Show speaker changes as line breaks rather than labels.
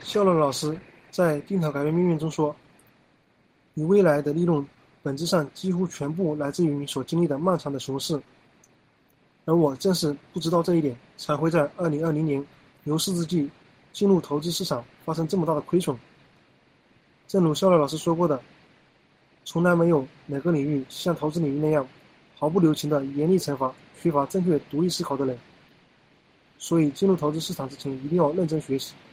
肖乐老师在《定投改变命运》中说，你未来的利润本质上几乎全部来自于你所经历的漫长的熊市。而我正是不知道这一点，才会在2020年牛市之际进入投资市场发生这么大的亏损。正如肖乐老师说过的，从来没有哪个领域像投资领域那样毫不留情的严厉惩罚缺乏正确独立思考的人。所以进入投资市场之前一定要认真学习。